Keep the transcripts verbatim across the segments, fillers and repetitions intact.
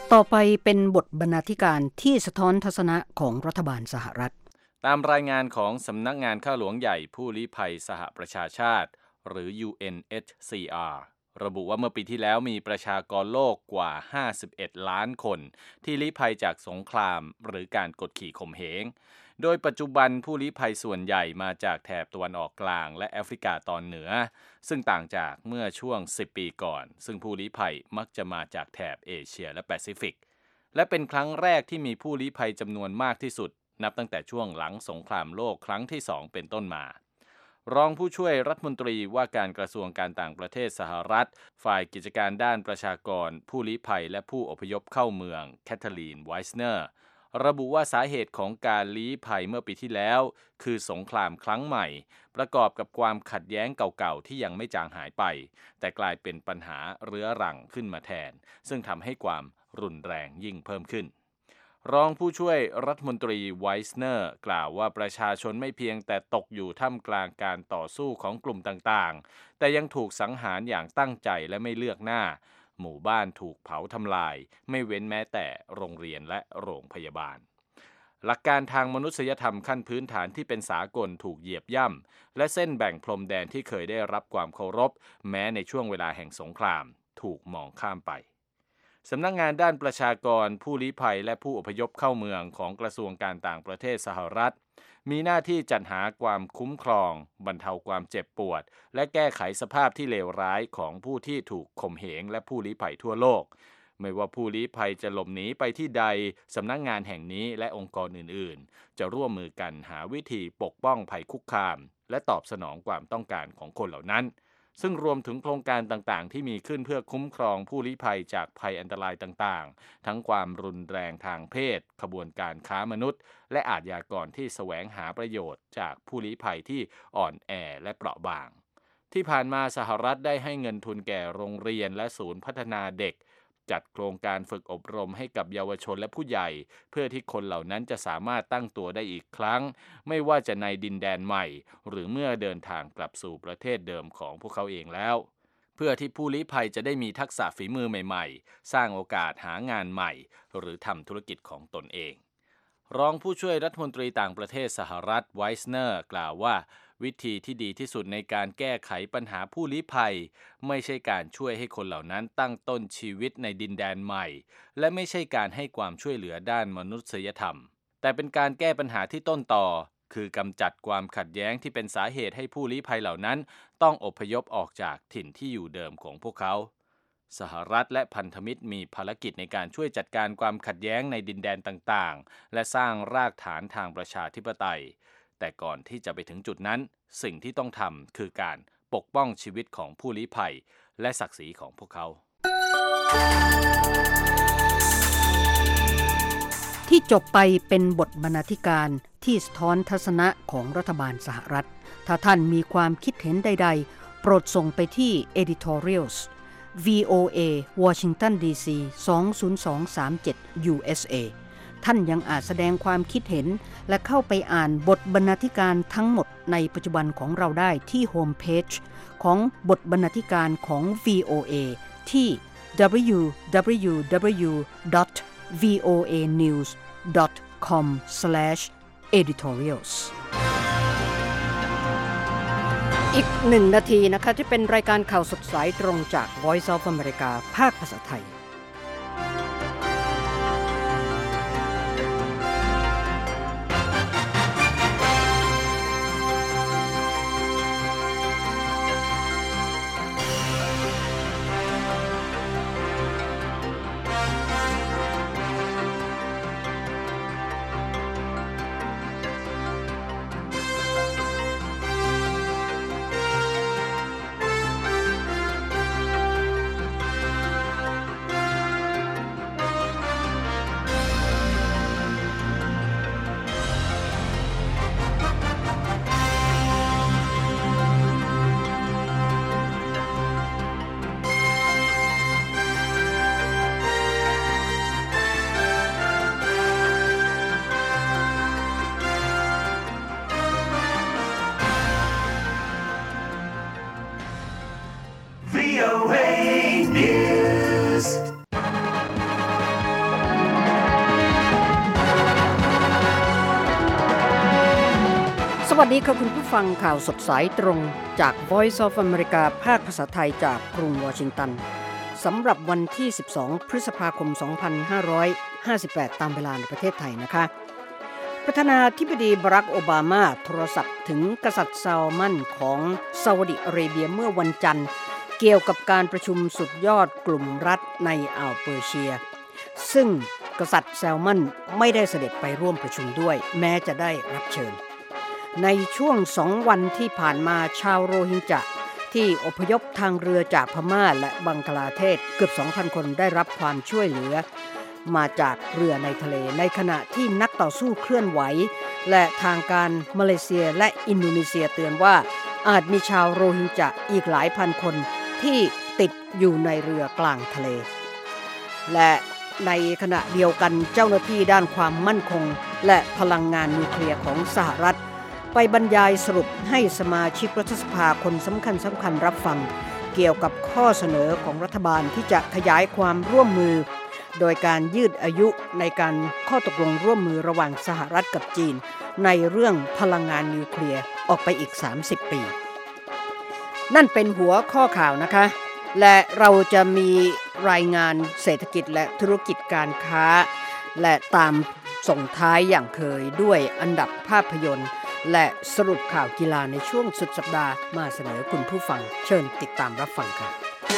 ต่อไปเป็นบทบรรณาธิการที่สะท้อนทัศนะของรัฐบาลสหรัฐตามรายงานของสำนักงานข้าหลวงใหญ่ผู้ลี้ภัยสหประชาชาติหรือ ยู เอ็น เอช ซี อาร์ ระบุว่าเมื่อปีที่แล้วมีประชากรโลกกว่าห้าสิบเอ็ดล้านคนที่ลี้ภัยจากสงครามหรือการกดขี่ข่มเหงโดยปัจจุบันผู้ลี้ภัยส่วนใหญ่มาจากแถบตะวันออกกลางและแอฟริกาตอนเหนือซึ่งต่างจากเมื่อช่วงสิบปีก่อนซึ่งผู้ลี้ภัยมักจะมาจากแถบเอเชียและแปซิฟิกและเป็นครั้งแรกที่มีผู้ลี้ภัยจำนวนมากที่สุดนับตั้งแต่ช่วงหลังสงครามโลกครั้งที่สองเป็นต้นมารองผู้ช่วยรัฐมนตรีว่าการกระทรวงการต่างประเทศสหรัฐฝ่ายกิจการด้านประชากรผู้ลี้ภัยและผู้อพยพเข้าเมืองแคทเธอรีนไวส์เนอร์ระบุว่าสาเหตุของการลี้ภัยเมื่อปีที่แล้วคือสงครามครั้งใหม่ประกอบกับความขัดแย้งเก่าๆที่ยังไม่จางหายไปแต่กลายเป็นปัญหาเรื้อรังขึ้นมาแทนซึ่งทำให้ความรุนแรงยิ่งเพิ่มขึ้นรองผู้ช่วยรัฐมนตรีไวส์เนอร์กล่าวว่าประชาชนไม่เพียงแต่ตกอยู่ท่ามกลางการต่อสู้ของกลุ่มต่างๆแต่ยังถูกสังหารอย่างตั้งใจและไม่เลือกหน้าหมู่บ้านถูกเผาทำลายไม่เว้นแม้แต่โรงเรียนและโรงพยาบาลหลักการทางมนุษยธรรมขั้นพื้นฐานที่เป็นสากลถูกเหยียบย่ำและเส้นแบ่งพรมแดนที่เคยได้รับความเคารพแม้ในช่วงเวลาแห่งสงครามถูกมองข้ามไปสำนักงานด้านประชากรผู้ลี้ภัยและผู้อพยพเข้าเมืองของกระทรวงการต่างประเทศสหรัฐมีหน้าที่จัดหาความคุ้มครองบรรเทาความเจ็บปวดและแก้ไขสภาพที่เลวร้ายของผู้ที่ถูกข่มเหงและผู้ลี้ภัยทั่วโลกไม่ว่าผู้ลี้ภัยจะหลบหนีไปที่ใดสำนักงานแห่งนี้และองค์กรอื่นๆจะร่วมมือกันหาวิธีปกป้องภัยคุกคามและตอบสนองความต้องการของคนเหล่านั้นซึ่งรวมถึงโครงการต่างๆที่มีขึ้นเพื่อคุ้มครองผู้ลี้ภัยจากภัยอันตรายต่างๆทั้งความรุนแรงทางเพศขบวนการค้ามนุษย์และอาชญากรที่แสวงหาประโยชน์จากผู้ลี้ภัยที่อ่อนแอและเปราะบางที่ผ่านมาสหรัฐได้ให้เงินทุนแก่โรงเรียนและศูนย์พัฒนาเด็กจัดโครงการฝึกอบรมให้กับเยาวชนและผู้ใหญ่เพื่อที่คนเหล่านั้นจะสามารถตั้งตัวได้อีกครั้งไม่ว่าจะในดินแดนใหม่หรือเมื่อเดินทางกลับสู่ประเทศเดิมของพวกเขาเองแล้วเพื่อที่ผู้ลี้ภัยจะได้มีทักษะฝีมือใหม่ๆสร้างโอกาสหางานใหม่หรือทำธุรกิจของตนเองรองผู้ช่วยรัฐมนตรีต่างประเทศสหรัฐไวส์เนอร์กล่าวว่าวิธีที่ดีที่สุดในการแก้ไขปัญหาผู้ลี้ภัยไม่ใช่การช่วยให้คนเหล่านั้นตั้งต้นชีวิตในดินแดนใหม่และไม่ใช่การให้ความช่วยเหลือด้านมนุษยธรรมแต่เป็นการแก้ปัญหาที่ต้นตอคือกำจัดความขัดแย้งที่เป็นสาเหตุให้ผู้ลี้ภัยเหล่านั้นต้องอพยพออกจากถิ่นที่อยู่เดิมของพวกเขาสหรัฐและพันธมิตรมีภารกิจในการช่วยจัดการความขัดแย้งในดินแดนต่างๆและสร้างรากฐานทางประชาธิปไตยแต่ก่อนที่จะไปถึงจุดนั้นสิ่งที่ต้องทำคือการปกป้องชีวิตของผู้ลี้ภัยและศักดิ์ศรีของพวกเขาที่จบไปเป็นบทบรรณาธิการที่สะท้อนทัศนะของรัฐบาลสหรัฐถ้าท่านมีความคิดเห็นใดๆโปรดส่งไปที่ editorials วี โอ เอ Washington ดี ซี สอง ศูนย์ สอง สาม เจ็ด ยู เอส เอ ท่านยังอาจแสดงความคิดเห็นและเข้าไปอ่านบทบรรณาธิการทั้งหมดในปัจจุบันของเราได้ที่โฮมเพจของบทบรรณาธิการของ วี โอ เอ ที่ ดับเบิลยู ดับเบิลยู ดับเบิลยู ดอท วี โอ เอ นิวส์ ดอท คอม สแลช เอดิทอเรียลส์ อีกหนึ่งนาทีนะคะที่เป็นรายการข่าวสดสายตรงจาก Voice of America ภาคภาษาไทยสดีครับคุณผู้ฟังข่าวสดสายตรงจาก Voice of America ภาคภาษาไทยจากกรุงวอชิงตันสำหรับวันที่สิบสองพฤษภาคมสองพันห้าร้อยห้าสิบแปดตามเวลาในประเทศไทยนะคะประธานาธิบดีบารักโอบามาโทรศัพท์ถึงกษัตริย์ซาลมันของซาอุดิอาระเบียเมื่อวันจันทร์เกี่ยวกับการประชุมสุดยอดกลุ่มรัฐในอ่าวเปอร์เซียซึ่งกษัตริย์แซลมันไม่ได้เสด็จไปร่วมประชุมด้วยแม้จะได้รับเชิญในช่วงสองวันที่ผ่านมาชาวโรฮิงญาที่อพยพทางเรือจากพม่าและบังกลาเทศเกือบ สองพัน คนได้รับความช่วยเหลือมาจากเรือในทะเลในขณะที่นักต่อสู้เคลื่อนไหวและทางการมาเลเซียและอินโดนีเซียเตือนว่าอาจมีชาวโรฮิงญาอีกหลายพันคนที่ติดอยู่ในเรือกลางทะเลและในขณะเดียวกันเจ้าหน้าที่ด้านความมั่นคงและพลังงานนิวเคลียร์ของสหรัฐไปบรรยายสรุปให้สมาชิกรัฐสภาคนสำคัญสำคัญรับฟังเกี่ยวกับข้อเสนอของรัฐบาลที่จะขยายความร่วมมือโดยการยืดอายุในการข้อตกลงร่วมมือระหว่างสหรัฐกับจีนในเรื่องพลังงานนิวเคลียร์ออกไปอีกสามสิบปีนั่นเป็นหัวข้อข่าวนะคะและเราจะมีรายงานเศรษฐกิจและธุรกิจการค้าและตามส่งท้ายอย่างเคยด้วยอันดับภาพยนตร์และสรุปข่าวกีฬาในช่วงสุดสัปดาห์มาเสนอคุณผู้ฟังเชิญติดตามรับฟังค่ะ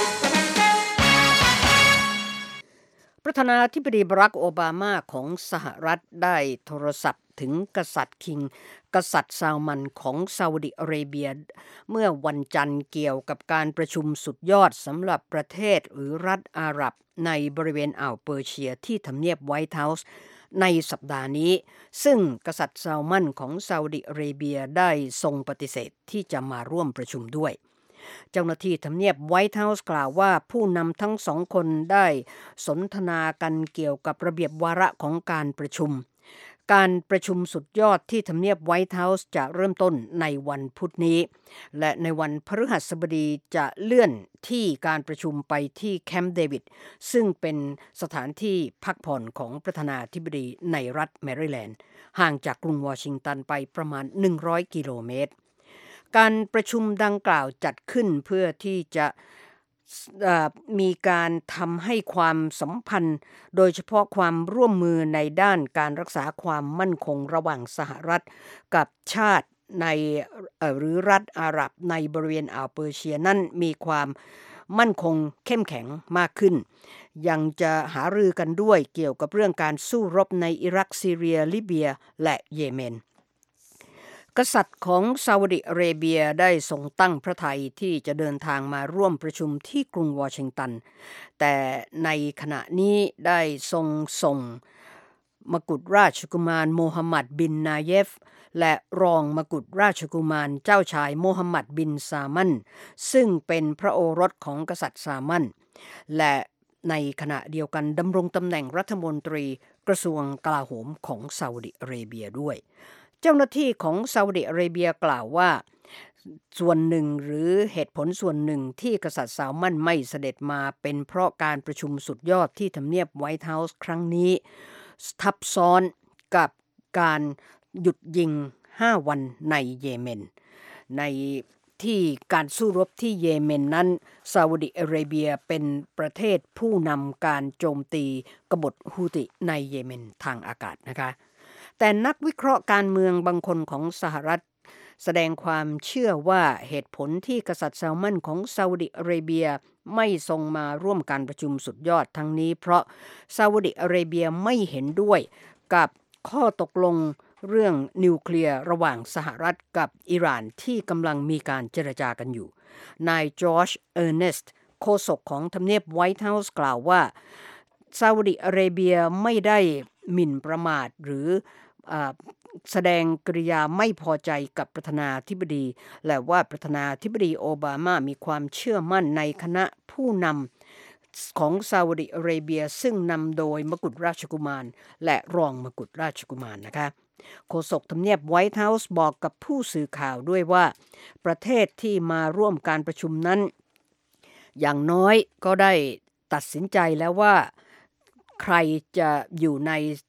ประธานาธิบดีบารักโอบามาของสหรัฐได้โทรศัพท์ถึงกษัตริย์คิงกษัตริย์ซาลมันของซาอุดิอาระเบียเมื่อวันจันทร์เกี่ยวกับการประชุมสุดยอดสำหรับประเทศหรือรัฐอาหรับในบริเวณอ่าวเปอร์เซียที่ทำเนียบไวท์เฮาส์ในสัปดาห์นี้ซึ่งกษัตริย์ซาลมันของซาอุดิอาระเบียได้ทรงปฏิเสธที่จะมาร่วมประชุมด้วยเจ้าหน้าที่ทำเนียบไวท์เฮาส์กล่าวว่าผู้นำทั้งสองคนได้สนทนากันเกี่ยวกับระเบียบวาระของการประชุมการประชุมสุดยอดที่ทำเนียบไวท์เฮาส์จะเริ่มต้นในวันพุธนี้และในวันพฤหัสบดีจะเลื่อนที่การประชุมไปที่แคมป์เดวิดซึ่งเป็นสถานที่พักผ่อนของประธานาธิบดีในรัฐแมริแลนด์ห่างจากกรุงวอชิงตันไปประมาณหนึ่งร้อยกิโลเมตรการประชุมดังกล่าวจัดขึ้นเพื่อที่จะมีการทำให้ความสัมพันธ์โดยเฉพาะความร่วมมือในด้านการรักษาความมั่นคงระหว่างสหรัฐกับชาติในหรือรัฐอาหรับในบริเวณอ่าวเปอร์เซียนั้นมีความมั่นคงเข้มแข็งมากขึ้นยังจะหารือกันด้วยเกี่ยวกับเรื่องการสู้รบในอิรักซีเรียลิเบียและเยเมนกษัตริย์ของซาอุดิอาระเบียได้ทรงตั้งพระทัยที่จะเดินทางมาร่วมประชุมที่กรุงวอชิงตันแต่ในขณะนี้ได้ทรงส่งมกุฎราชกุมารโมฮัมหมัดบินนาเยฟและรองมกุฎราชกุมารเจ้าชายโมฮัมหมัดบินซามันซึ่งเป็นพระโอรสของกษัตริย์ซามันและในขณะเดียวกันดำรงตำแหน่งรัฐมนตรีกระทรวงกลาโหมของซาอุดิอาระเบียด้วยเจ้าหน้าที่ของซาอุดิอาระเบียกล่าวว่าส่วนหนึ่งหรือเหตุผลส่วนหนึ่งที่กษัตริย์ซาลมันไม่เสด็จมาเป็นเพราะการประชุมสุดยอดที่ทำเนียบไวท์เฮาส์ครั้งนี้ทับซ้อนกับการหยุดยิงห้าวันในเยเมนในที่การสู้รบที่เยเมนนั้นซาอุดิอาระเบียเป็นประเทศผู้นำการโจมตีกบฏฮูติในเยเมนทางอากาศนะคะแต่นักวิเคราะห์การเมืองบางคนของสหรัฐแสดงความเชื่อว่าเหตุผลที่กษัตริย์ซาลมันของซาอุดิอาระเบียไม่ทรงมาร่วมการประชุมสุดยอดทั้งนี้เพราะซาอุดิอาระเบียไม่เห็นด้วยกับข้อตกลงเรื่องนิวเคลียร์ระหว่างสหรัฐกับอิหร่านที่กำลังมีการเจรจากันอยู่นายจอร์จเออร์เนสต์โฆษกของทำเนียบไวท์เฮาส์กล่าวว่าซาอุดิอาระเบียไม่ได้หมิ่นประมาทหรือแสดงกริยาไม่พอใจกับประธานาธิบดีและว่าประธานาธิบดีโอบามามีความเชื่อมั่นในคณะผู้นำของซาอุดิอาระเบียซึ่งนำโดยมกุฎราชกุมารและรองมกุฎราชกุมารนะคะโฆษกทำเนียบไวท์เฮาส์บอกกับผู้สื่อข่าวด้วยว่าประเทศที่มาร่วมการประชุมนั้นอย่างน้อยก็ได้ตัดสินใจแล้วว่าใครจะอยู่ใน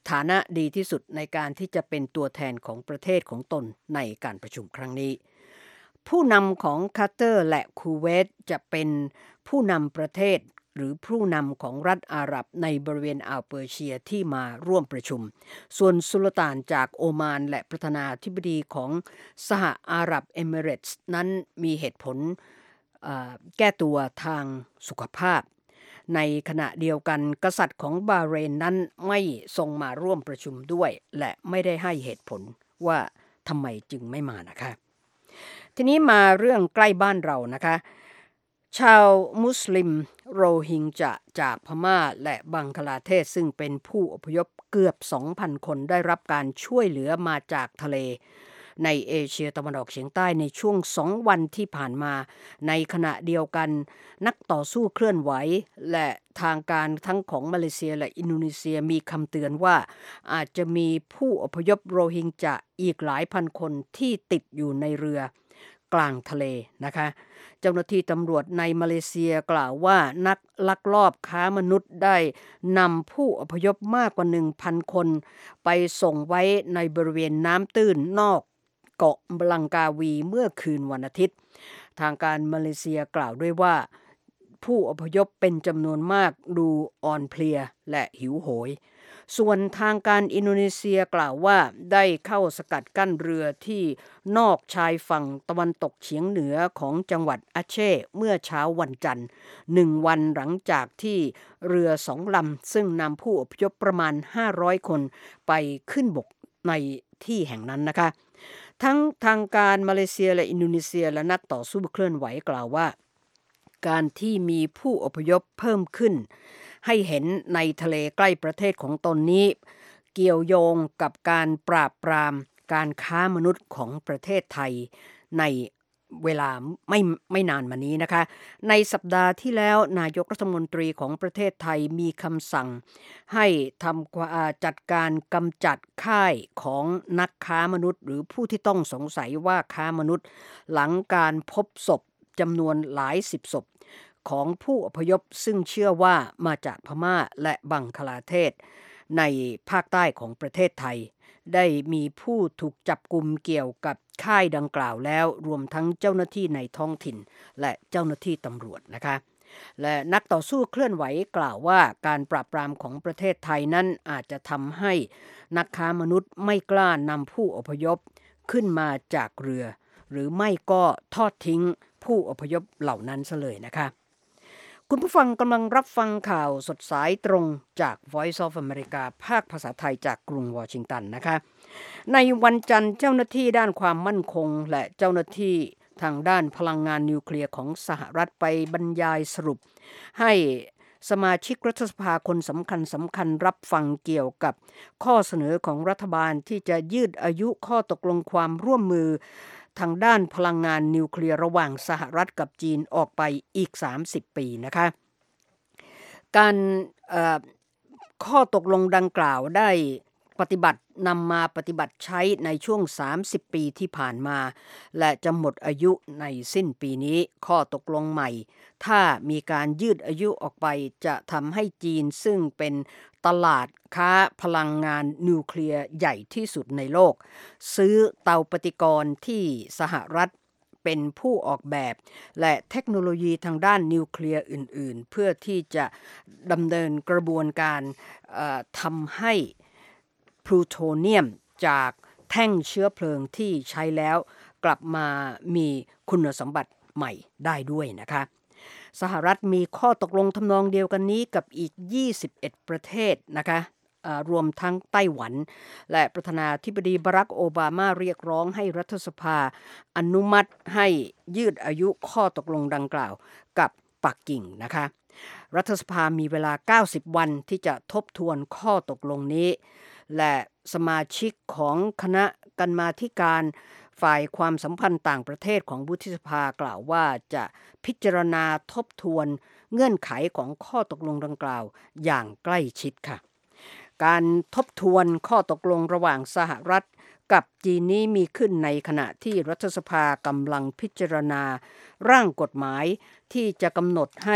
ฐานะดีที่สุดในการที่จะเป็นตัวแทนของประเทศของตนในการประชุมครั้งนี้ผู้นำของคาตาร์และคูเวตจะเป็นผู้นำประเทศหรือผู้นำของรัฐอาหรับในบริเวณอ่าวเปอร์เซียที่มาร่วมประชุมส่วนสุลต่านจากโอมานและประธานาธิบดีของสหอาหรับเอมิเรตส์นั้นมีเหตุผลแก้ตัวทางสุขภาพในขณะเดียวกันกษัตริย์ของบาห์เรนนั้นไม่ทรงมาร่วมประชุมด้วยและไม่ได้ให้เหตุผลว่าทำไมจึงไม่มานะคะทีนี้มาเรื่องใกล้บ้านเรานะคะชาวมุสลิมโรฮิงญะจากพม่าและบังคลาเทศซึ่งเป็นผู้อพยพเกือบ สองพัน คนได้รับการช่วยเหลือมาจากทะเลในเอเชียตะวันออกเฉียงใต้ในช่วงสองวันที่ผ่านมาในขณะเดียวกันนักต่อสู้เคลื่อนไหวและทางการทั้งของมาเลเซียและอินโดนีเซียมีคำเตือนว่าอาจจะมีผู้อพยพโรฮิงญะอีกหลายพันคนที่ติดอยู่ในเรือกลางทะเลนะคะเจ้าหน้าที่ตำรวจในมาเลเซียกล่าวว่านักลักลอบค้ามนุษย์ได้นำผู้อพยพมากกว่า หนึ่งพัน คนไปส่งไว้ในบริเวณน้ำตื้นนอกเกาะลังกาวีเมื่อคืนวันอาทิตย์ทางการมาเลเซียกล่าวด้วยว่าผู้อพยพเป็นจำนวนมากดูอ่อนเพลียและหิวโหยส่วนทางการอินโดนีเซียกล่าวว่าได้เข้าสกัดกั้นเรือที่นอกชายฝั่งตะวันตกเฉียงเหนือของจังหวัดอาเช่เมื่อเช้าวันจันทร์หนึ่งวันหลังจากที่เรือสองลำซึ่งนำผู้อพยพประมาณห้าร้อยคนไปขึ้นบกในที่แห่งนั้นนะคะทั้งทางการมาเลเซียและอินโดนีเซียและนักต่อสู้เคลื่อนไหวกล่าวว่าการที่มีผู้อพยพเพิ่มขึ้นให้เห็นในทะเลใกล้ประเทศของตนนี้เกี่ยวโยงกับการปราบปรามการค้ามนุษย์ของประเทศไทยในเวลาไม่ไม่นานมานี้นะคะในสัปดาห์ที่แล้วนายกรัฐมนตรีของประเทศไทยมีคำสั่งให้ทำจัดการกำจัดค่ายของนักค้ามนุษย์หรือผู้ที่ต้องสงสัยว่าค้ามนุษย์หลังการพบศพจำนวนหลายสิบศพของผู้อพยพซึ่งเชื่อว่ามาจากพม่าและบังคลาเทศในภาคใต้ของประเทศไทยได้มีผู้ถูกจับกุมเกี่ยวกับค่ายดังกล่าวแล้วรวมทั้งเจ้าหน้าที่ในท้องถิ่นและเจ้าหน้าที่ตำรวจนะคะและนักต่อสู้เคลื่อนไหวกล่าวว่าการปราบปรามของประเทศไทยนั้นอาจจะทำให้นักค้ามนุษย์ไม่กล้านำผู้อพยพขึ้นมาจากเรือหรือไม่ก็ทอดทิ้งผู้อพยพเหล่านั้นซะเลยนะคะคุณผู้ฟังกำลังรับฟังข่าวสดสายตรงจาก Voice of America ภาคภาษาไทยจากกรุงวอชิงตันนะคะในวันจันทร์เจ้าหน้าที่ด้านความมั่นคงและเจ้าหน้าที่ทางด้านพลังงานนิวเคลียร์ของสหรัฐไปบรรยายสรุปให้สมาชิกรัฐสภาคนสำคัญสำคัญรับฟังเกี่ยวกับข้อเสนอของรัฐบาลที่จะยืดอายุข้อตกลงความร่วมมือทางด้านพลังงานนิวเคลียร์ระหว่างสหรัฐกับจีนออกไปอีกสามสิบปีนะคะการข้อตกลงดังกล่าวได้ปฏิบัตินำมาปฏิบัติใช้ในช่วงสามสิบปีที่ผ่านมาและจะหมดอายุในสิ้นปีนี้ข้อตกลงใหม่ถ้ามีการยืดอายุออกไปจะทำให้จีนซึ่งเป็นตลาดค้าพลังงานนิวเคลียร์ใหญ่ที่สุดในโลกซื้อเตาปฏิกรณ์ที่สหรัฐเป็นผู้ออกแบบและเทคโนโลยีทางด้านนิวเคลียร์อื่นๆเพื่อที่จะดำเนินกระบวนการทำให้พลูโทเนียมจากแท่งเชื้อเพลิงที่ใช้แล้วกลับมามีคุณสมบัติใหม่ได้ด้วยนะคะสหรัฐมีข้อตกลงทำนองเดียวกันนี้กับอีกยี่สิบเอ็ดประเทศนะคะรวมทั้งไต้หวันและประธานาธิบดีบารักโอบามาเรียกร้องให้รัฐสภาอนุมัติให้ยืดอายุข้อตกลงดังกล่าวกับปักกิ่งนะคะรัฐสภามีเวลาเก้าสิบวันที่จะทบทวนข้อตกลงนี้และสมาชิกของคณะกรรมาธิการฝ่ายความสัมพันธ์ต่างประเทศของวุฒิสภากล่าวว่าจะพิจารณาทบทวนเงื่อนไขของข้อตกลงดังกล่าวอย่างใกล้ชิดค่ะการทบทวนข้อตกลงระหว่างสหรัฐกับจีนนี้มีขึ้นในขณะที่รัฐสภากำลังพิจารณาร่างกฎหมายที่จะกำหนดให้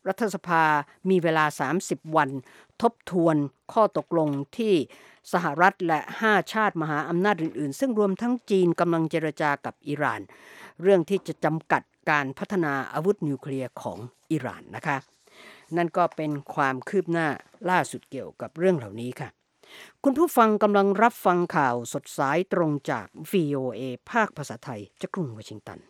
รัฐสภามีเวลาสามสิบวันทบทวนข้อตกลงที่สหรัฐและห้าชาติมหาอำนาจอื่นๆซึ่งรวมทั้งจีนกำลังเจรจากับอิหร่านเรื่องที่จะจำกัดการพัฒนาอาวุธนิวเคลียร์ของอิหร่านนะคะนั่นก็เป็นความคืบหน้าล่าสุดเกี่ยวกับเรื่องเหล่านี้ค่ะคุณผู้ฟังกำลังรับฟังข่าวสดสายตรงจาก วี โอ เอ ภาคภาษาไทยจากกรุงวอชิงตัน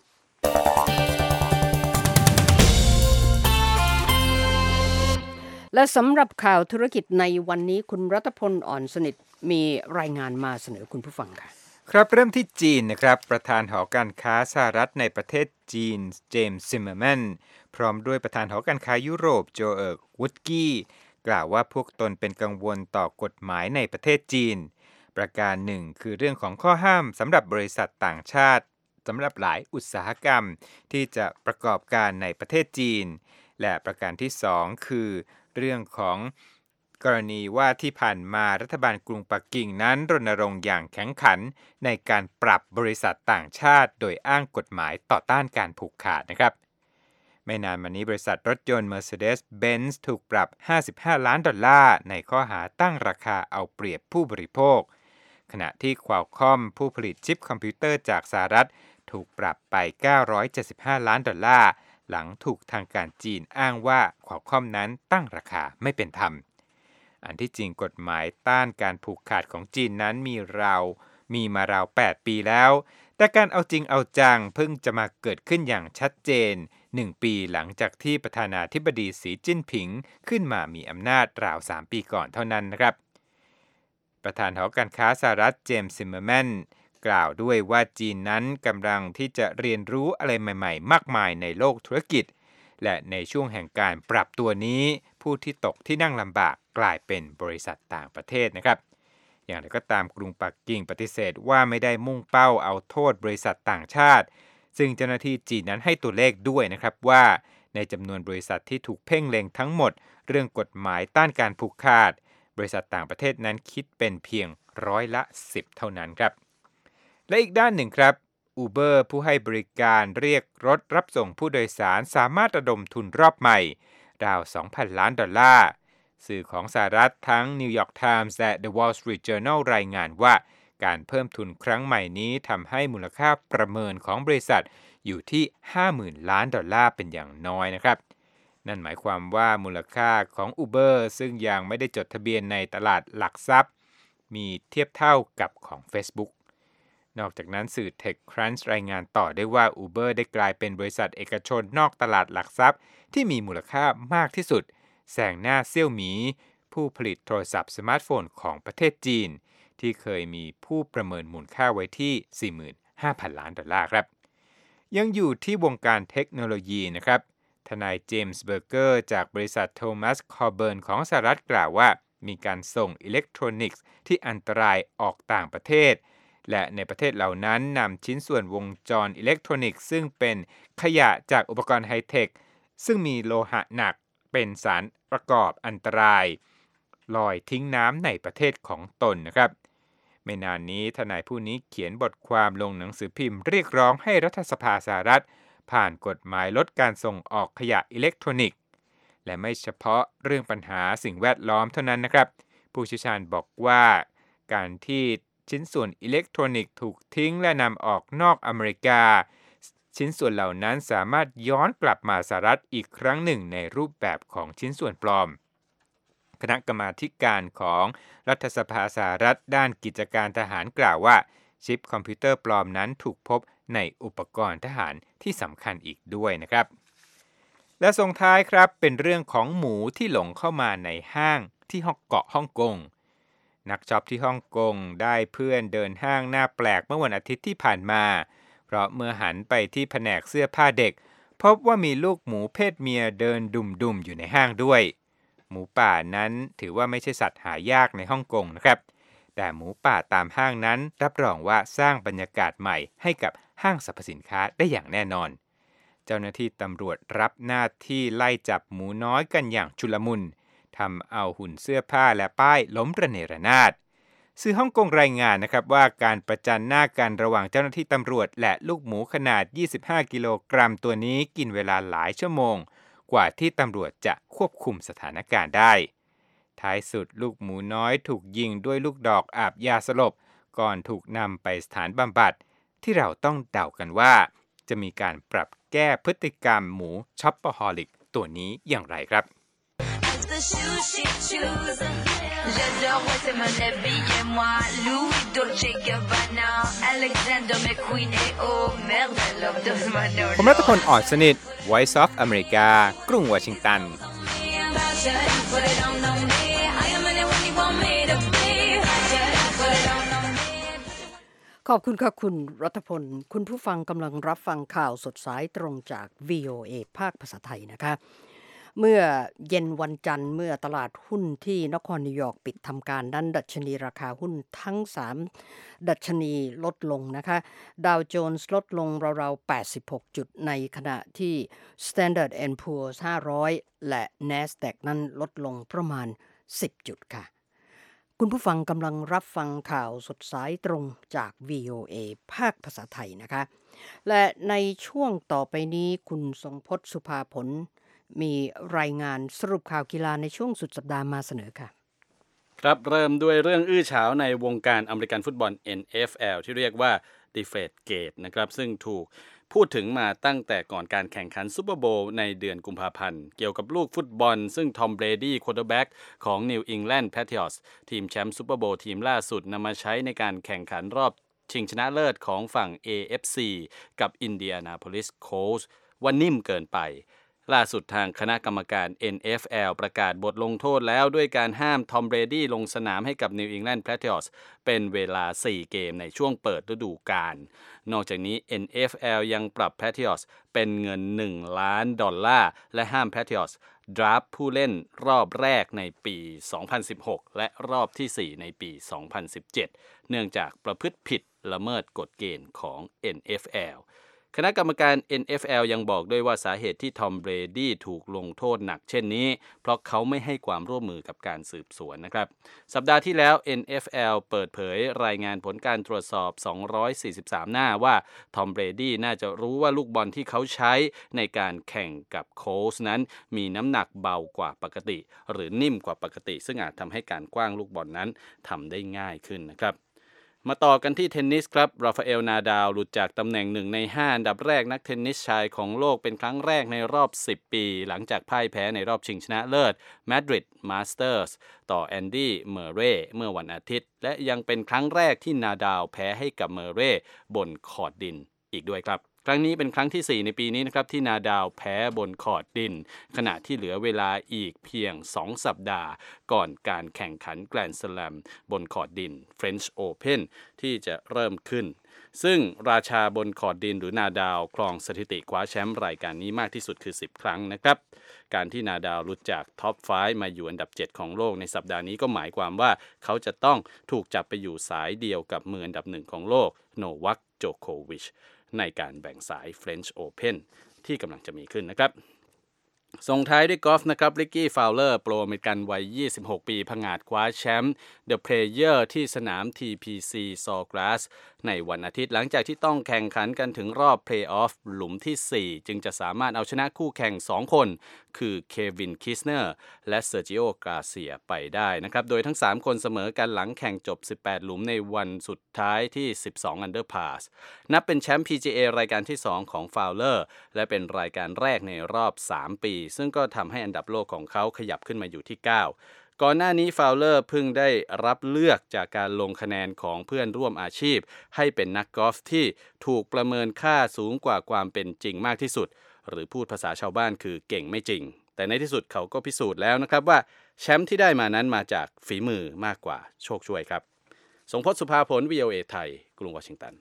และสำหรับข่าวธุรกิจในวันนี้คุณรัตพลอ่อนสนิทมีรายงานมาเสนอคุณผู้ฟังค่ะครับเริ่มที่จีนนะครับประธานหอการค้าสหรัฐในประเทศจีนเจมส์ซิมเมอร์แมนพร้อมด้วยประธานหอการค้ายุโรปโจเอิร์กวูดกี้กล่าวว่าพวกตนเป็นกังวลต่อกฎหมายในประเทศจีนประการหนึ่งคือเรื่องของข้อห้ามสำหรับบริษัทต่างชาติสำหรับหลายอุตสาหกรรมที่จะประกอบการในประเทศจีนและประการที่สองคือเรื่องของกรณีว่าที่ผ่านมารัฐบาลกรุงปักกิ่งนั้นรณรงค์อย่างแข็งขันในการปรับบริษัทต่างชาติโดยอ้างกฎหมายต่อต้านการผูกขาดนะครับไม่นานมานี้บริษัทรถยนต์ Mercedes-Benz ถูกปรับห้าสิบห้าล้านดอลลาร์ในข้อหาตั้งราคาเอาเปรียบผู้บริโภคขณะที่ Qualcomm ผู้ผลิตชิปคอมพิวเตอร์จากสหรัฐถูกปรับไปเก้าร้อยเจ็ดสิบห้าล้านดอลลาร์หลังถูกทางการจีนอ้างว่า Qualcomm นั้นตั้งราคาไม่เป็นธรรมอันที่จริงกฎหมายต้านการผูกขาดของจีนนั้นมีราวมีมาราวแปดปีแล้วแต่การเอาจริงเอาจังเพิ่งจะมาเกิดขึ้นอย่างชัดเจนหนึ่งปีหลังจากที่ประธานาธิบดีสีจิ้นผิงขึ้นมามีอำนาจราวสามปีก่อนเท่านั้นนะครับประธานหอการค้าสหรัฐเจมส์ซิมเมอร์แมนกล่าวด้วยว่าจีนนั้นกำลังที่จะเรียนรู้อะไรใหม่ๆมากมายในโลกธุรกิจและในช่วงแห่งการปรับตัวนี้ผู้ที่ตกที่นั่งลำบากกลายเป็นบริษัทต่างประเทศนะครับอย่างไรก็ตามกรุงปักกิ่งปฏิเสธว่าไม่ได้มุ่งเป้าเอาโทษบริษัทต่างชาติซึ่งเจ้าหน้าที่จีนนั้นให้ตัวเลขด้วยนะครับว่าในจำนวนบริษัทที่ถูกเพ่งเล็งทั้งหมดเรื่องกฎหมายต้านการผูกขาดบริษัทต่างประเทศนั้นคิดเป็นเพียงร้อยละสิบเท่านั้นครับและอีกด้านหนึ่งครับ Uber ผู้ให้บริการเรียกรถรับส่งผู้โดยสารสามารถระดมทุนรอบใหม่ราว สองพัน ล้านดอลลาร์สื่อของสหรัฐทั้ง New York Times และ The Wall Street Journal รายงานว่าการเพิ่มทุนครั้งใหม่นี้ทำให้มูลค่าประเมินของบริษัทอยู่ที่ ห้าหมื่น ล้านดอลลาร์เป็นอย่างน้อยนะครับนั่นหมายความว่ามูลค่าของ Uber ซึ่งยังไม่ได้จดทะเบียนในตลาดหลักทรัพย์มีเทียบเท่ากับของ Facebook นอกจากนั้นสื่อ TechCrunch รายงานต่อได้ว่า Uber ได้กลายเป็นบริษัทเอกชนนอกตลาดหลักทรัพย์ที่มีมูลค่ามากที่สุดแซงหน้าเซี่ยวหมีผู้ผลิตโทรศัพท์สมาร์ทโฟนของประเทศจีนที่เคยมีผู้ประเมินมูลค่าไว้ที่ สี่หมื่นห้าพัน ล้านดอลลาร์ครับยังอยู่ที่วงการเทคโนโลยีนะครับทนายเจมส์เบอร์เกอร์จากบริษัทโทมัสคอร์เบิร์นของสหรัฐกล่าวว่ามีการส่งอิเล็กทรอนิกส์ที่อันตรายออกต่างประเทศและในประเทศเหล่านั้นนำชิ้นส่วนวงจรอิเล็กทรอนิกส์ซึ่งเป็นขยะจากอุปกรณ์ไฮเทคซึ่งมีโลหะหนักเป็นสารประกอบอันตรายลอยทิ้งน้ำในประเทศของตนนะครับไม่นานนี้ทนายผู้นี้เขียนบทความลงหนังสือพิมพ์เรียกร้องให้รัฐสภาสหรัฐผ่านกฎหมายลดการส่งออกขยะอิเล็กทรอนิกส์และไม่เฉพาะเรื่องปัญหาสิ่งแวดล้อมเท่านั้นนะครับผู้เชี่ยวชาญบอกว่าการที่ชิ้นส่วนอิเล็กทรอนิกส์ถูกทิ้งและนำออกนอกอเมริกาชิ้นส่วนเหล่านั้นสามารถย้อนกลับมาสหรัฐอีกครั้งหนึ่งในรูปแบบของชิ้นส่วนปลอมคณะกรรมาธิการของรัฐสภาสหรัฐด้านกิจการทหารกล่าวว่าชิปคอมพิวเตอร์ปลอมนั้นถูกพบในอุปกรณ์ทหารที่สำคัญอีกด้วยนะครับและส่งท้ายครับเป็นเรื่องของหมูที่หลงเข้ามาในห้างที่เกาะฮ่องกงนักช็อปที่ฮ่องกงได้เพื่อนเดินห้างหน้าแปลกเมื่อวันอาทิตย์ที่ผ่านมาเพราะเมื่อหันไปที่แผนกเสื้อผ้าเด็กพบว่ามีลูกหมูเพศเมียเดินดุ่มๆอยู่ในห้างด้วยหมูป่านั้นถือว่าไม่ใช่สัตว์หายากในฮ่องกงนะครับแต่หมูป่าตามห้างนั้นรับรองว่าสร้างบรรยากาศใหม่ให้กับห้างสรรพสินค้าได้อย่างแน่นอนเจ้าหน้าที่ตำรวจรับหน้าที่ไล่จับหมูน้อยกันอย่างชุลมุนทำเอาหุ่นเสื้อผ้าและป้ายล้มระเนระนาดสื่อฮ่องกงรายงานนะครับว่าการประจันหน้ากันระหว่างเจ้าหน้าที่ตำรวจและลูกหมูขนาดยี่สิบห้ากิโลกรัมตัวนี้กินเวลาหลายชั่วโมงกว่าที่ตำรวจจะควบคุมสถานการณ์ได้ท้ายสุดลูกหมูน้อยถูกยิงด้วยลูกดอกอาบยาสลบก่อนถูกนำไปสถานบำบัดที่เราต้องเดากันว่าจะมีการปรับแก้พฤติกรรมหมูช็อปเปอร์ฮอลิกตัวนี้อย่างไรครับผมรัตพล อ่อนสนิท Voice of America กรุงวอชิงตันขอบคุณค่ะคุณรัตพลคุณผู้ฟังกำลังรับฟังข่าวสดสายตรงจาก วี โอ เอ ภาคภาษาไทยนะคะเมื่อเย็นวันจันทร์เมื่อตลาดหุ้นที่นครนิวยอร์กปิดทำการนั้นดัชนีราคาหุ้นทั้งสามดัชนีลดลงนะคะดาวโจนส์ลดลงราวๆแปดสิบหกจุดในขณะที่ Standard แอนด์ Poor's ห้าร้อยและ NASDAQ นั้นลดลงประมาณสิบจุดค่ะคุณผู้ฟังกำลังรับฟังข่าวสดสายตรงจาก วี โอ เอ ภาคภาษาไทยนะคะและในช่วงต่อไปนี้คุณทรงพจน์สุภาผลมีรายงานสรุปข่าวกีฬาในช่วงสุดสัปดาห์มาเสนอค่ะครับเริ่มด้วยเรื่องอื้อฉาวในวงการอเมริกันฟุตบอล เอ็น เอฟ แอล ที่เรียกว่า Deflategate นะครับซึ่งถูกพูดถึงมาตั้งแต่ก่อนการแข่งขันซูเปอร์โบว์ในเดือนกุมภาพันธ์เกี่ยวกับลูกฟุตบอลซึ่งทอมเบรดี้ควอเตอร์แบ็กของ New England Patriots ทีมแชมป์ซูเปอร์โบว์ทีมล่าสุดนำมาใช้ในการแข่งขันรอบชิงชนะเลิศของฝั่ง เอ เอฟ ซี กับ Indianapolis Colts ว่านิ่มเกินไปล่าสุดทางคณะกรรมการ เอ็น เอฟ แอล ประกาศบทลงโทษแล้วด้วยการห้ามทอมเบรดี้ลงสนามให้กับ New England Patriots เป็นเวลาสี่เกมในช่วงเปิดฤดูกาลนอกจากนี้ เอ็น เอฟ แอล ยังปรับ Patriots เป็นเงินหนึ่งล้านดอลลาร์และห้าม Patriots ดราฟต์ผู้เล่นรอบแรกในปีสองพันสิบหกและรอบที่สี่ในปีสองพันสิบเจ็ดเนื่องจากประพฤติผิดละเมิดกฎเกณฑ์ของ เอ็น เอฟ แอลคณะกรรมการ เอ็น เอฟ แอล ยังบอกด้วยว่าสาเหตุที่ทอมเบรดี้ถูกลงโทษหนักเช่นนี้เพราะเขาไม่ให้ความร่วมมือกับการสืบสวนนะครับสัปดาห์ที่แล้ว เอ็น เอฟ แอล เปิดเผยรายงานผลการตรวจสอบสองร้อยสี่สิบสามหน้าว่าทอมเบรดี้น่าจะรู้ว่าลูกบอลที่เขาใช้ในการแข่งกับโค้ชนั้นมีน้ำหนักเบากว่าปกติหรือนิ่มกว่าปกติซึ่งอาจทำให้การกว้างลูกบอลนั้นทำได้ง่ายขึ้นนะครับมาต่อกันที่เทนนิสครับราฟาเอลนาดาลหลุดจากตำแหน่งหนึ่งในห้าอันดับแรกนักเทนนิสชายของโลกเป็นครั้งแรกในรอบสิบปีหลังจากพ่ายแพ้ในรอบชิงชนะเลิศมาดริดมาสเตอร์สต่อแอนดี้เมอร์เร่เมื่อวันอาทิตย์และยังเป็นครั้งแรกที่นาดาลแพ้ให้กับเมอร์เร่บนคอร์ตดินอีกด้วยครับครั้งนี้เป็นครั้งที่สี่ในปีนี้นะครับที่นาดาลแพ้บนคอร์ตดินขณะที่เหลือเวลาอีกเพียงสองสัปดาห์ก่อนการแข่งขันแกรนด์สแลมบนคอร์ตดิน French Open ที่จะเริ่มขึ้นซึ่งราชาบนคอร์ตดินหรือนาดาลครองสถิติคว้าแชมป์รายการนี้มากที่สุดคือสิบครั้งนะครับการที่นาดาลหลุดจากท็อปห้ามาอยู่อันดับเจ็ดของโลกในสัปดาห์นี้ก็หมายความว่าเขาจะต้องถูกจับไปอยู่สายเดียวกับมืออันดับหนึ่งของโลกโนวัคโจโควิชในการแบ่งสาย French Open ที่กำลังจะมีขึ้นนะครับส่งท้ายด้วยกอล์ฟนะครับริกกี้ฟาวเลอร์โปรอเมริกันวัยยี่สิบหกปีผงาดคว้าแชมป์ The Player ที่สนาม ที พี ซี Sawgrass ในวันอาทิตย์หลังจากที่ต้องแข่งขันกันถึงรอบ Playoff หลุมที่สี่จึงจะสามารถเอาชนะคู่แข่งสองคนคือเควินคิสเนอร์และเซอร์จิโอกาเซียไปได้นะครับโดยทั้งสามคนเสมอกันหลังแข่งจบสิบแปดหลุมในวันสุดท้ายที่สิบสอง Under Par นับเป็นแชมป์ พี จี เอ รายการที่สองของฟาวเลอร์และเป็นรายการแรกในรอบสามปีซึ่งก็ทำให้อันดับโลกของเขาขยับขึ้นมาอยู่ที่เก้าก่อนหน้านี้ฟาวเลอร์เพิ่งได้รับเลือกจากการลงคะแนนของเพื่อนร่วมอาชีพให้เป็นนักกอล์ฟที่ถูกประเมินค่าสูงกว่าความเป็นจริงมากที่สุดหรือพูดภาษาชาวบ้านคือเก่งไม่จริงแต่ในที่สุดเขาก็พิสูจน์แล้วนะครับว่าแชมป์ที่ได้มานั้นมาจากฝีมือมากกว่าโชคช่วยครับทรงพจน์สุภาผล วี โอ เอ ไทยกรุงวอชิงตัน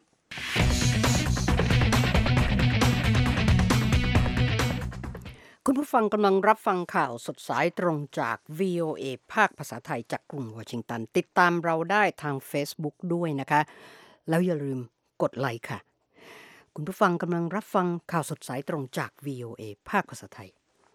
คุณผู้ฟังกำลังรับฟังข่าวสดสายตรงจาก วี โอ เอ ภาคภาษาไทยจากกรุงวอชิงตันติดตามเราได้ทาง Facebook ด้วยนะคะแล้วอย่าลืมกดไลค์ค่ะคุณผู้ฟังกำลังรับฟังข่าวสดสายตรงจาก วี โอ เอ ภาคภาษาไทย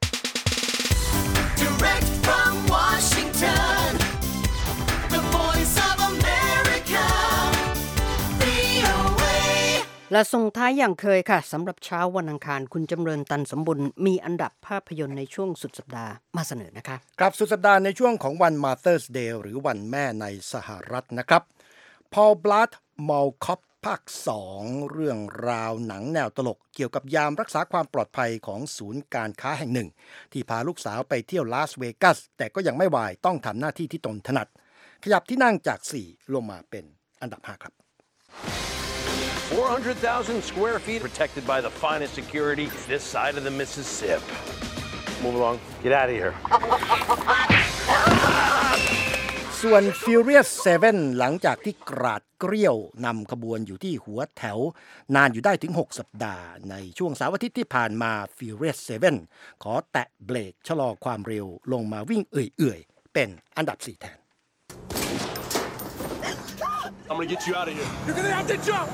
Direct from Washington The Voice of America วี โอ เอและส่งท้ายอย่างเคยค่ะสำหรับเช้าวันอังคารคุณจำเริญตันสมบุญมีอันดับภาพยนตร์ในช่วงสุดสัปดาห์มาเสนอนะคะครับสุดสัปดาห์ในช่วงของวัน Mother's Day หรือวันแม่ในสหรัฐนะครับ Paul Blart Mall Cop ภาคสองเรื่องราวหนังแนวตลกเกี่ยวกับยามรักษาความปลอดภัยของศูนย์การค้าแห่งหนึ่งที่พาลูกสาวไปเที่ยวลาสเวกัสแต่ก็ยังไม่วายต้องทำหน้าที่ที่ตนถนัดขยับที่นั่งจากสี่ลงมาเป็นอันดับห้าครับ four hundred thousand square feet protected by the finest security this side of the Mississippi. Move along. Get out of here. ส่วน Furious เซเว่น หลังจากที่กราดเกรี้ยวนำขบวนอยู่ที่หัวแถวนานอยู่ได้ถึงหกสัปดาห์ในช่วงเสาร์อาทิตย์ที่ผ่านมา Furious เซเว่น ขอแตะเบรกชะลอความเร็วลงมาวิ่งเอื่อยๆเป็นอันดับสี่แทน I'm gonna get you out of here. You're gonna have to jump.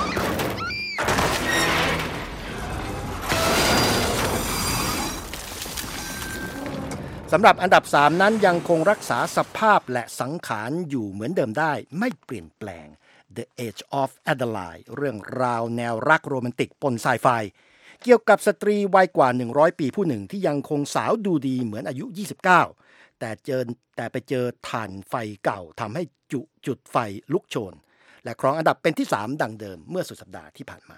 สำหรับอันดับสามนั้นยังคงรักษาสภาพและสังขารอยู่เหมือนเดิมได้ไม่เปลี่ยนแปลง The Age of Adeline เรื่องราวแนวรักโรแมนติกปนไซไฟเกี่ยวกับสตรีวัยกว่าหนึ่งร้อยปีผู้หนึ่งที่ยังคงสาวดูดีเหมือนอายุยี่สิบเก้าแต่เจอแต่ไปเจอถ่านไฟเก่าทำให้จุจุดไฟลุกโชนและครองอันดับเป็นที่สามดังเดิมเมื่อสุดสัปดาห์ที่ผ่านมา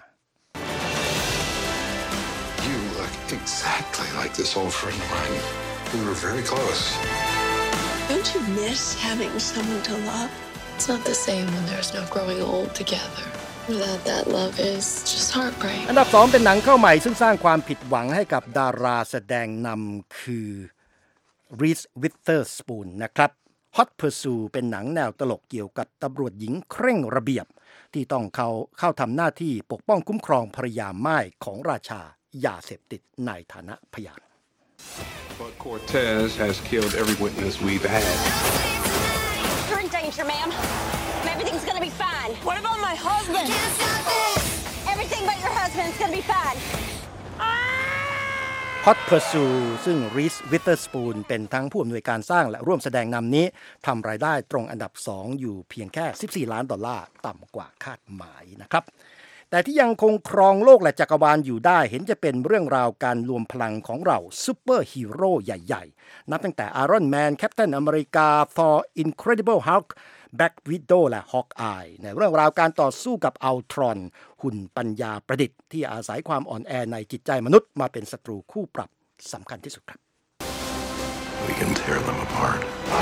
You look exactly like this old friend of mine. We were very close. Don't you miss having someone to love? It's not the same when there's no growing old together. Without that love is just heartbreak. อันดับสองเป็นหนังเข้าใหม่ซึ่งสร้างความผิดหวังให้กับดาราแสดงนำคือ Reese Witherspoon นะครับ Hot Pursuit เป็นหนังแนวตลกเกี่ยวกับตำรวจหญิงเคร่งระเบียบที่ต้องเข้าเข้าทำหน้าที่ปกป้องคุ้มครองภรรยาม่ายของราชายาเสพติดในฐานะพยาน But Cortez has killed every witness we've had. You're in danger, ma'am. Everything's gonna be fine. What about my husband? Everything but your husband is gonna be fine. Hot Pursuit ซึ่ง Reese Witherspoon เป็นทั้งผู้อำนวยการสร้างและร่วมแสดงนำนี้ทำรายได้ตรงอันดับสองอยู่เพียงแค่สิบสี่ล้านดอลลาร์ต่ำกว่าคาดหมายนะครับแต่ที่ยังคงครองโลกและจักรวาลอยู่ได้เห็นจะเป็นเรื่องราวการรวมพลังของเราซูเปอร์ฮีโร่ใหญ่ๆนับตั้งแต่ Iron Man Captain America Thor Incredible Hulk Black Widow และ Hawkeye ในเรื่องราวการต่อสู้กับ Ultron หุ่นปัญญาประดิษฐ์ที่อาศัยความอ่อนแอในจิตใจมนุษย์มาเป็นศัตรูคู่ปรับสำคัญที่สุดครับ We can tear them apart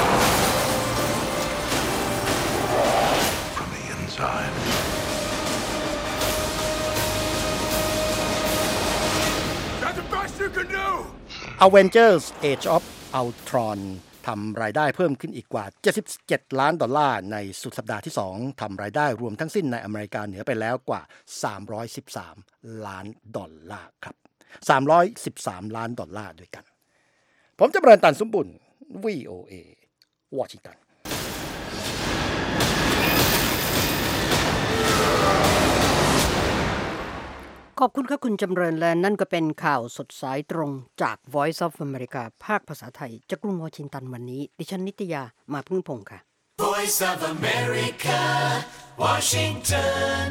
from the inside. That's the best you can do. Avengers Age of Ultron ทำรายได้เพิ่มขึ้นอีกกว่าเจ็ดสิบเจ็ดล้านดอลลาร์ในสุดสัปดาห์ที่สองทำรายได้รวมทั้งสิ้นในอเมริกาเหนือไปแล้วกว่าสามร้อยสิบสามล้านดอลลาร์ครับสามร้อยสิบสามล้านดอลลาร์ด้วยกันผมจำเริญตันสมบุญ วี โอ เอ วอชิงตันขอบคุณค่ะคุณจำเริญและนั่นก็เป็นข่าวสดสายตรงจาก Voice of America ภาคภาษาไทยจากกรุงวอชิงตันวันนี้ดิฉันนิตยามาพึ่งพงษ์ค่ะ Voice of America Washington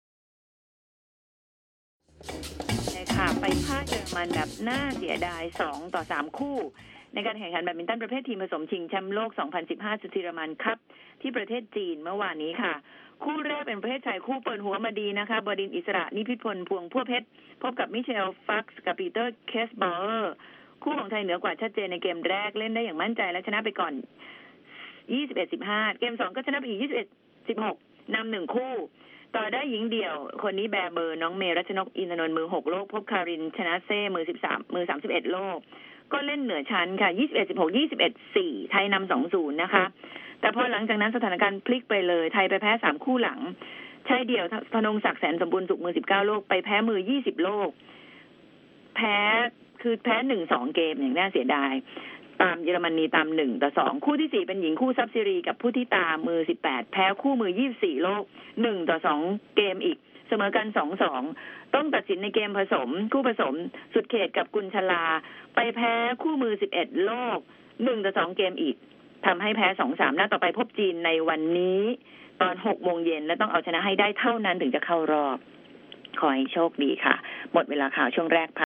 ค่ะไปภาคเยอรมันแบบน่าเสียดายสองต่อสามคู่ในการแข่งขันแบดมินตันประเภททีมผสมชิงแชมป์โลกสองพันสิบห้าสุดทีรมันคัพที่ประเทศจีนเมื่อวานนี้ค่ะคู่แรกเป็นประเภทชายคู่เปิดหัวมาดีนะคะบดินทร์อิสระนิพิพลพวงพั่วเพชรพบกับมิเชลฟักซ์กับปีเตอร์เคสบอลคู่ของไทยเหนือกว่าชัดเจนในเกมแรกเล่นได้อย่างมั่นใจและชนะไปก่อนยี่สิบเอ็ด สิบห้าเกมสองก็ชนะไปอีกยี่สิบเอ็ด สิบหกนำหนึ่งคู่ต่อได้หญิงเดี่ยวคนนี้แบเบอร์น้องเมรัชนกอินทนนท์มือหกโลกพบคารินชนะเซ่มือสิบสามมือสามสิบเอ็ดโลกก็เล่นเหนือชั้นค่ะยี่สิบเอ็ด สิบหก ยี่สิบเอ็ด สี่ไทยนำ สองศูนย์ นะคะแต่พอหลังจากนั้นสถานการณ์พลิกไปเลยไทยไปแพ้สามคู่หลังชายเดี่ยวธนงศักดิ์แสนสมบูรณ์สุขมือสิบเก้าโลกไปแพ้มือยี่สิบโลกแพ้คือแพ้ หนึ่งสอง เกมอย่างน่าเสียดายตามเยอรมนีตามหนึ่งต่อสองคู่ที่สี่เป็นหญิงคู่ซับซิรีกับผู้ที่ตามมือสิบแปดแพ้คู่มือยี่สิบสี่โลกหนึ่งต่อสองเกมอีกเสมอกัน สองสอง ต้องตัดสินในเกมผสมคู่ผสมสุดเขตกับกุลชลาไปแพ้คู่มือสิบเอ็ดโลกหนึ่งต่อสองเกมอีกทำให้แพ้ สองสาม นัดต่อไปพบจีนในวันนี้ตอน หกโมงเย็นและต้องเอาชนะให้ได้เท่านั้นถึงจะเข้ารอบขอให้โชคดีค่ะหมดเวลาข่าวช่วงแรก